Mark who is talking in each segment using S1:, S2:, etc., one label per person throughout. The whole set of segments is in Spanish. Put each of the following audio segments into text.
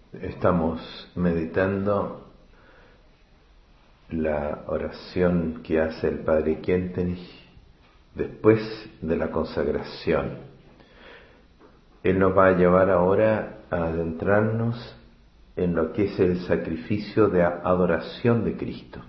S1: Estamos meditando la oración que hace el Padre Kentenich después de la consagración. Él nos va a llevar ahora a adentrarnos en lo que es el sacrificio de adoración de Cristo.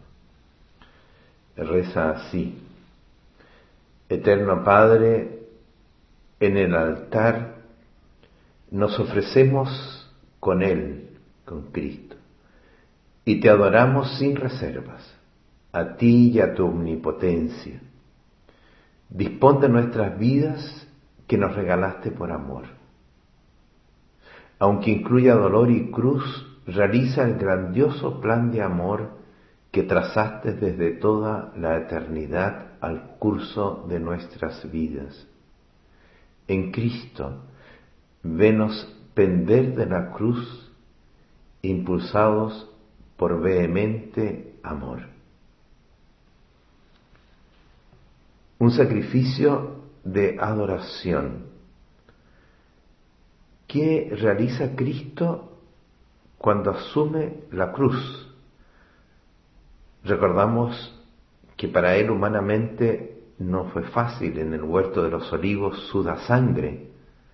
S1: Reza así: Eterno Padre, en el altar nos ofrecemos con Él, con Cristo, y te adoramos sin reservas, a ti y a tu omnipotencia. Dispón de nuestras vidas que nos regalaste por amor. Aunque incluya dolor y cruz, realiza el grandioso plan de amor que trazaste desde toda la eternidad al curso de nuestras vidas. En Cristo, venos pender de la cruz, impulsados por vehemente amor. Un sacrificio de adoración que realiza Cristo cuando asume la cruz. Recordamos que para Él humanamente no fue fácil. En el huerto de los olivos suda sangre,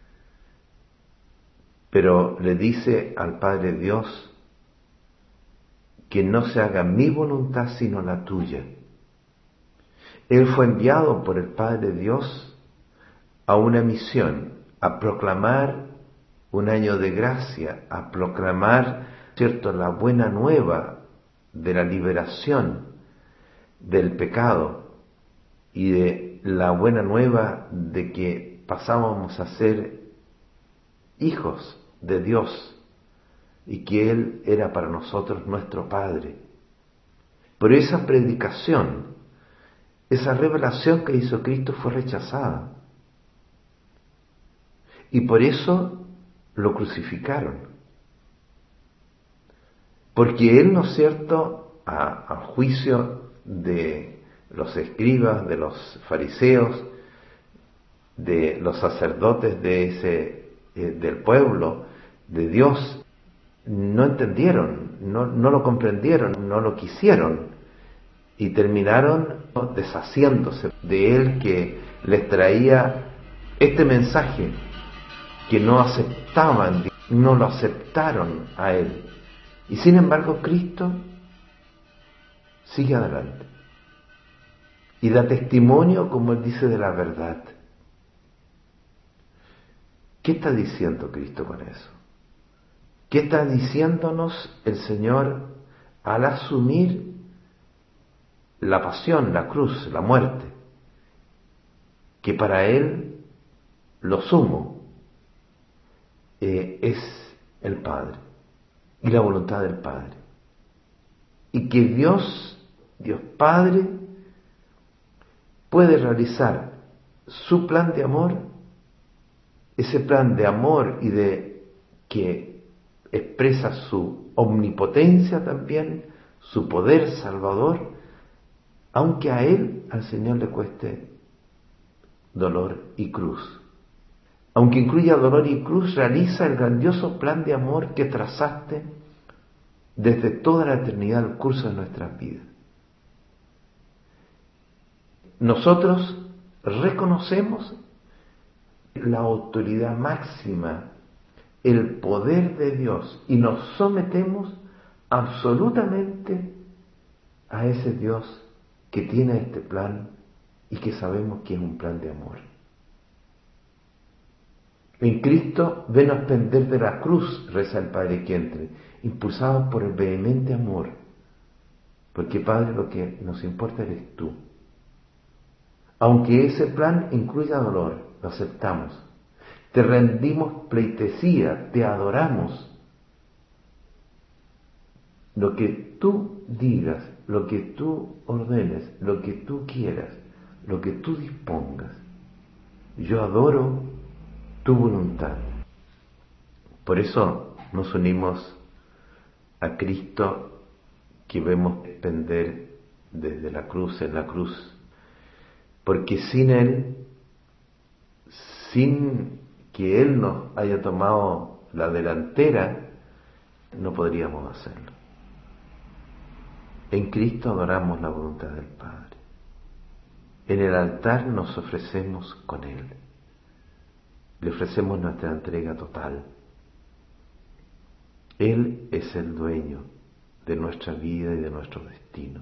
S1: pero le dice al Padre Dios que no se haga mi voluntad sino la tuya. Él fue enviado por el Padre Dios a una misión, a proclamar un año de gracia, a proclamar, ¿cierto?, la buena nueva de la liberación del pecado y de la buena nueva de que pasábamos a ser hijos de Dios y que Él era para nosotros nuestro Padre. Pero esa predicación, esa revelación que hizo Cristo fue rechazada, y por eso lo crucificaron, porque Él, ¿no es cierto?, a juicio de los escribas, de los fariseos, de los sacerdotes del pueblo de Dios, no entendieron, no lo comprendieron, no lo quisieron, y terminaron deshaciéndose de Él, que les traía este mensaje que no aceptaban, no lo aceptaron a Él. Y sin embargo Cristo sigue adelante y da testimonio, como Él dice, de la verdad. ¿Qué está diciendo Cristo con eso? ¿Qué está diciéndonos el Señor al asumir la pasión, la cruz, la muerte? Que para Él lo sumo es el Padre y la voluntad del Padre. Y que Dios Padre, puede realizar su plan de amor, ese plan de amor y de que expresa su omnipotencia también, su poder salvador, aunque a Él, al Señor, le cueste dolor y cruz. Aunque incluya dolor y cruz, realiza el grandioso plan de amor que trazaste desde toda la eternidad al curso de nuestras vidas. Nosotros reconocemos la autoridad máxima, el poder de Dios, y nos sometemos absolutamente a ese Dios que tiene este plan y que sabemos que es un plan de amor. En Cristo, venos pender de la cruz, reza el Padre Kentenich, impulsados por el vehemente amor, porque Padre, lo que nos importa eres tú. Aunque ese plan incluya dolor, lo aceptamos. Te rendimos pleitesía, te adoramos. Lo que tú digas, lo que tú ordenes, lo que tú quieras, lo que tú dispongas, yo adoro tu voluntad. Por eso nos unimos a Cristo, que vemos pender desde la cruz, en la cruz, porque sin Él, sin que Él nos haya tomado la delantera, no podríamos hacerlo. En Cristo adoramos la voluntad del Padre. En el altar nos ofrecemos con Él. Le ofrecemos nuestra entrega total. Él es el dueño de nuestra vida y de nuestro destino.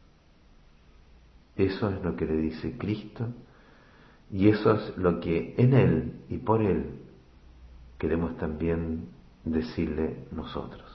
S1: Eso es lo que le dice Cristo, y eso es lo que en Él y por Él queremos también decirle nosotros.